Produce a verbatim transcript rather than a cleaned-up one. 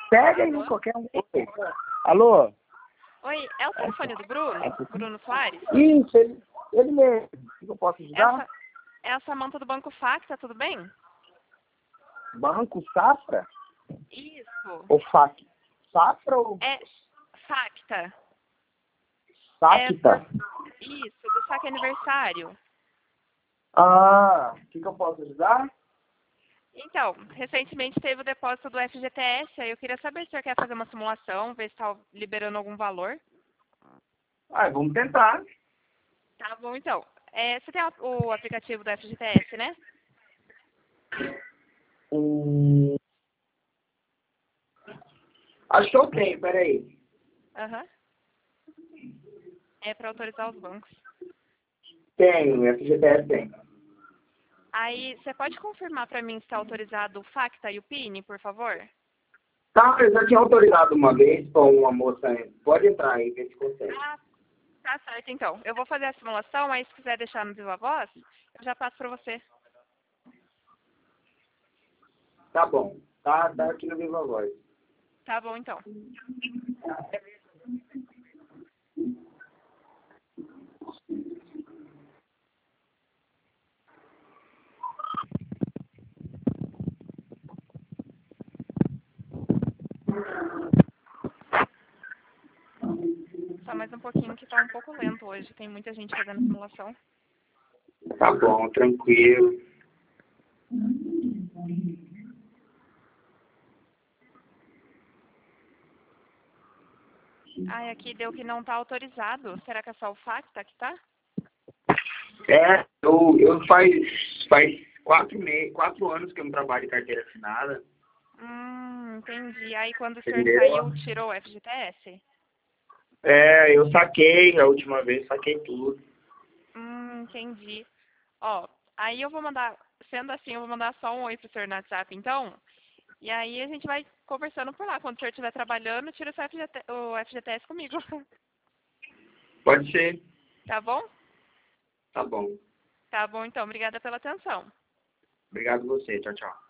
Pega aí Alô? em qualquer um. Alô? Oi, é o telefone do Bruno? Bruno Soares? Isso, ele, ele mesmo. O que eu posso ajudar? Essa, é a Samanta do Banco Facta, tudo bem? Banco Safra? Isso. Ou F A C? Safra ou É Facta. Sacta? É, isso, do saque aniversário. Ah, o que, que eu posso ajudar? Então, recentemente teve o depósito do F G T S, aí eu queria saber se o senhor quer fazer uma simulação, ver se está liberando algum valor. Ah, vamos tentar. Tá bom, então. É, você tem o aplicativo do F G T S, né? Hum, acho que eu tenho, peraí. Aham. É para autorizar os bancos. Tenho, F G T S tem. Aí, você pode confirmar para mim se está autorizado o Facta e o P I N, por favor? Tá, eu já tinha autorizado uma vez com uma moça. Pode entrar aí, ver se consegue. Ah, tá certo, então. Eu vou fazer a simulação, aí se quiser deixar no Viva Voz, eu já passo para você. Tá bom. Tá, tá aqui no Viva Voz. Tá bom, então. Só mais um pouquinho que tá um pouco lento hoje. Tem muita gente fazendo simulação. Tá bom, tranquilo. Ai, aqui deu que não tá autorizado. Será que é só o Facta que tá? É, eu, eu faz, faz quatro, me... quatro anos que eu não trabalho de carteira assinada. Hum, entendi. Aí quando o senhor Entendeu? saiu, tirou o F G T S? É, eu saquei a última vez, saquei tudo. Hum, entendi. Ó, aí eu vou mandar, sendo assim, eu vou mandar só um oi pro senhor no WhatsApp, então. E aí a gente vai conversando por lá. Quando o senhor estiver trabalhando, tira o, seu F G T, o F G T S comigo. Pode ser. Tá bom? Tá bom. Tá bom, então. Obrigada pela atenção. Obrigado a você. Tchau, tchau.